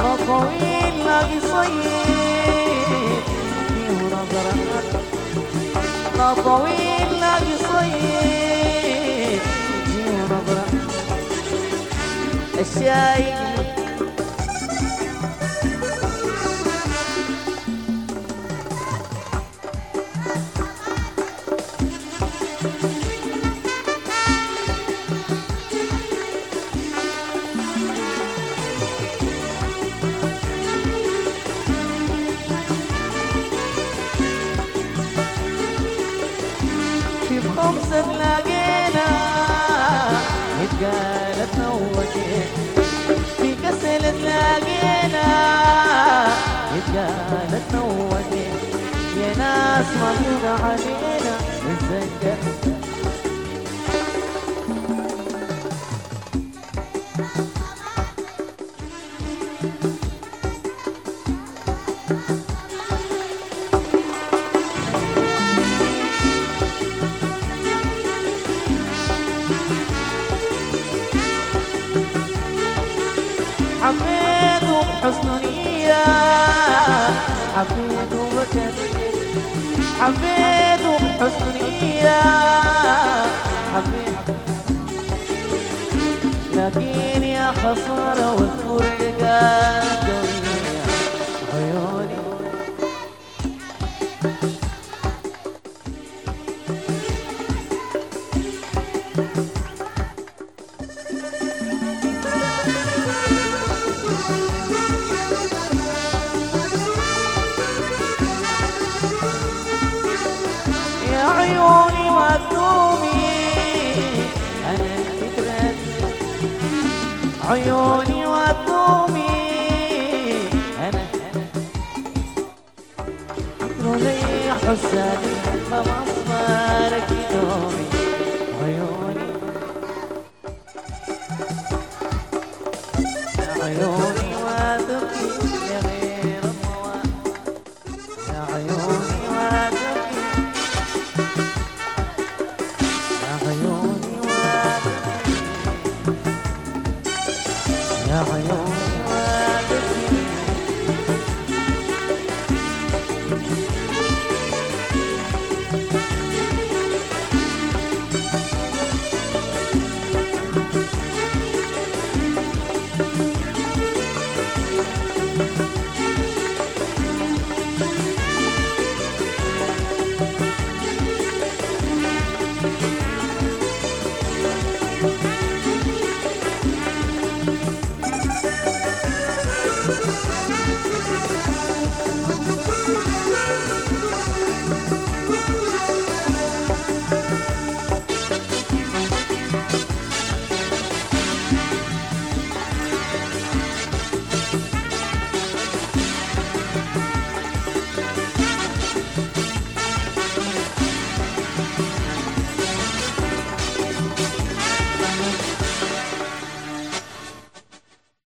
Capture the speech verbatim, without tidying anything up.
طويل لاقي صيد فيه نظرة، لا طويل لاقي صيد فيه نظرة الشايب خمسة تلاقينا اتقالت نوتين، في كسل تلاقينا اتقالت نوتين، يا ناس مغلوب علينا نتذكر حبيته بحسن نية، حبيته بكت، حبيته بحسن نية، حبيته لكن يا خسارة والفرقة الدنيا عيوني عيوني وذوبي أنا الفكرة، عيوني وذوبي أنا عطروا لي حسادي خلاص مالك دومي عيوني عيوني وذوبي يا غير المواد يا عيوني وذوبي عيوني وادكي يا عيوني وادكي